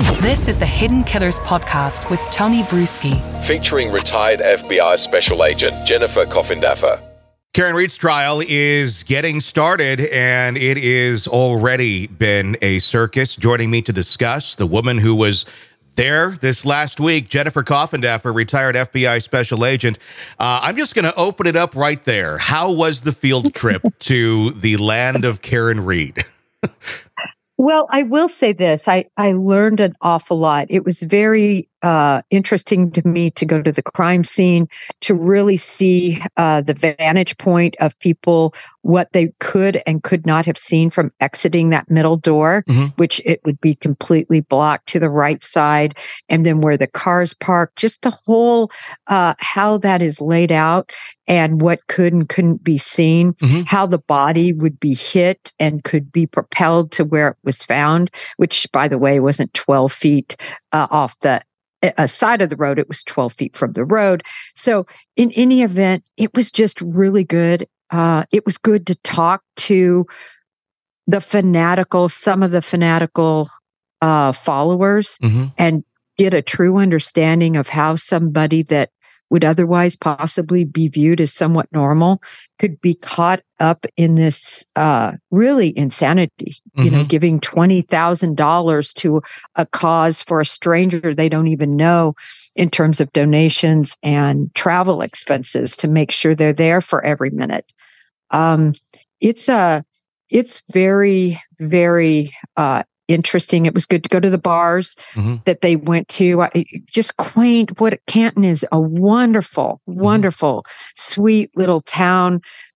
This is the Hidden Killers podcast with Tony Brueski, featuring retired FBI Special Agent Jennifer Coffindaffer. Karen Read's trial is getting started, and it is already been a circus. Joining me to discuss, the woman who was there this last week, Jennifer Coffindaffer, retired FBI Special Agent. I'm just going to open it up right there. How was the field trip to the land of Karen Read? Well, I will say this. I learned an awful lot. It was very interesting to me to go to the crime scene, to really see the vantage point of people, what they could and could not have seen from exiting that middle door, which it would be completely blocked to the right side. And then where the cars parked, just the whole how that is laid out and what could and couldn't be seen, how the body would be hit and could be propelled to where it was found, which, by the way, wasn't 12 feet off the side of the road. It was 12 feet from the road. So in any event, it was just really good. It was good to talk to some of the fanatical followers and get a true understanding of how somebody that would otherwise possibly be viewed as somewhat normal could be caught up in this really insanity, giving $20,000 to a cause for a stranger they don't even know in terms of donations and travel expenses to make sure they're there for every minute. It's very, very interesting. It was good to go to the bars that they went to. Just quaint. Canton is a wonderful, wonderful, sweet little town.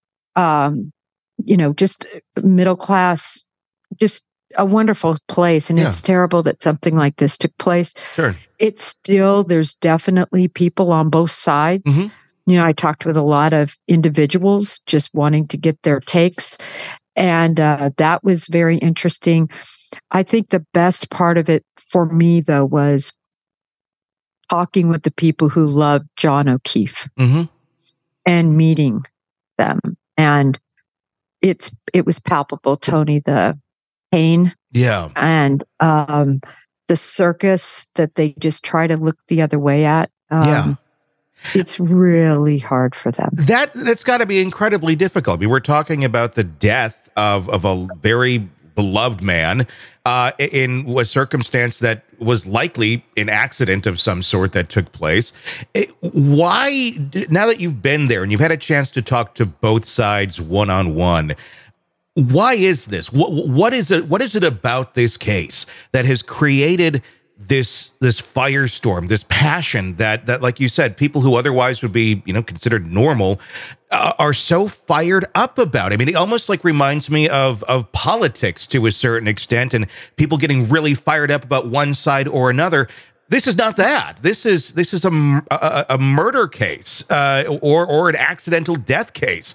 Just middle class, just a wonderful place. And it's terrible that something like this took place. Sure. There's definitely people on both sides. I talked with a lot of individuals just wanting to get their takes. And that was very interesting. I think the best part of it for me, though, was talking with the people who loved John O'Keefe and meeting them. And it was palpable, Tony, the pain and the circus that they just try to look the other way at. It's really hard for them. That's got to be incredibly difficult. We're talking about the death of a very beloved man in a circumstance that was likely an accident of some sort that took place. Why, now that you've been there and you've had a chance to talk to both sides one-on-one, why is this? What is it about this case that has created this firestorm, this passion that, like you said, people who otherwise would be, considered normal, are so fired up about? I mean, it almost reminds me of politics to a certain extent, and people getting really fired up about one side or another. This is not that. This is a murder case or an accidental death case.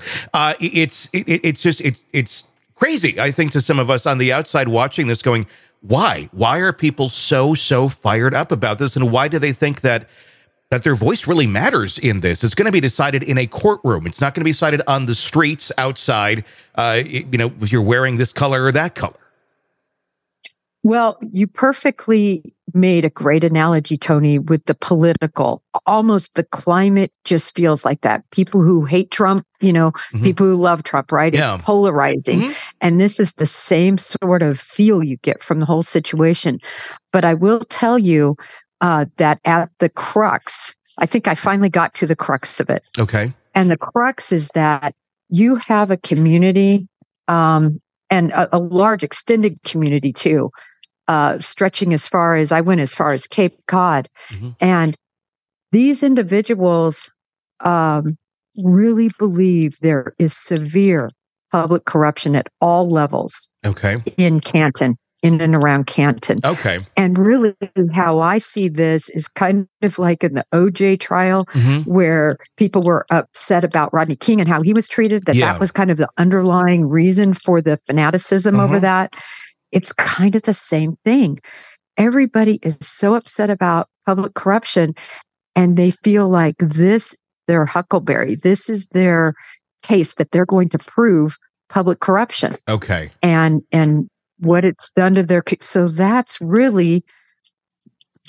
It's crazy, I think, to some of us on the outside watching this, going, why? Why are people so fired up about this? And why do they think that their voice really matters in this? It's going to be decided in a courtroom. It's not going to be decided on the streets outside, if you're wearing this color or that color. Well, you perfectly made a great analogy, Tony, with the political. Almost the climate just feels like that. People who hate Trump, people who love Trump, right? Yeah. It's polarizing. And this is the same sort of feel you get from the whole situation. But I will tell you that at the crux, I think I finally got to the crux of it. Okay. And the crux is that you have a community and a large extended community too, stretching I went as far as Cape Cod. And these individuals really believe there is severe public corruption at all levels in Canton, in and around Canton. Okay. And really how I see this is kind of like in the OJ trial, where people were upset about Rodney King and how he was treated, that was kind of the underlying reason for the fanaticism over that. It's kind of the same thing. Everybody is so upset about public corruption, and they feel like their huckleberry. This is their case that they're going to prove public corruption. Okay. And what it's done to so that's really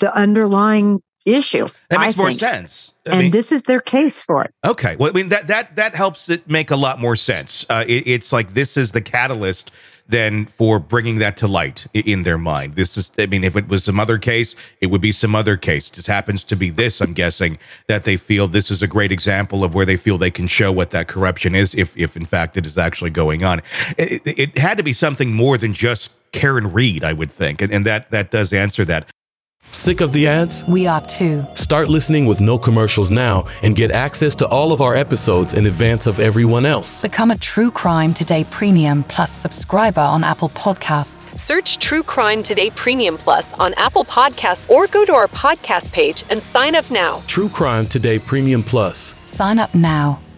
the underlying issue. That makes more think. sense. And this is their case for it. Okay. Well, I mean, that helps it make a lot more sense. It's like this is the catalyst then for bringing that to light in their mind. This is, I mean, if it was some other case, it would be some other case. Just happens to be this, I'm guessing, that they feel this is a great example of where they feel they can show what that corruption is, if in fact it is actually going on. It had to be something more than just Karen Read, I would think. And that does answer that. Sick of the ads? We are too. Start listening with no commercials now and get access to all of our episodes in advance of everyone else. Become a True Crime Today Premium Plus subscriber on Apple Podcasts. Search True Crime Today Premium Plus on Apple Podcasts or go to our podcast page and sign up now. True Crime Today Premium Plus. Sign up now.